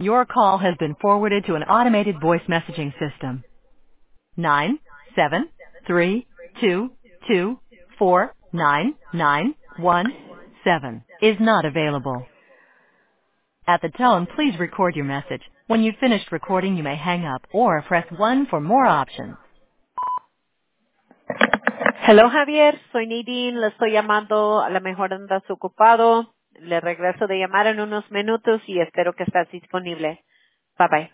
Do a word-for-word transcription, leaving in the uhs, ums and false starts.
Your call has been forwarded to an automated voice messaging system. Nine seven three two two four nine nine one seven is not available. At the tone, please record your message. When you've finished recording, you may hang up or press one for more options. Hello Javier, soy Nadine, le estoy llamando, a lo mejor andas ocupado, le regreso de llamar en unos minutos y espero que estés disponible. Bye bye.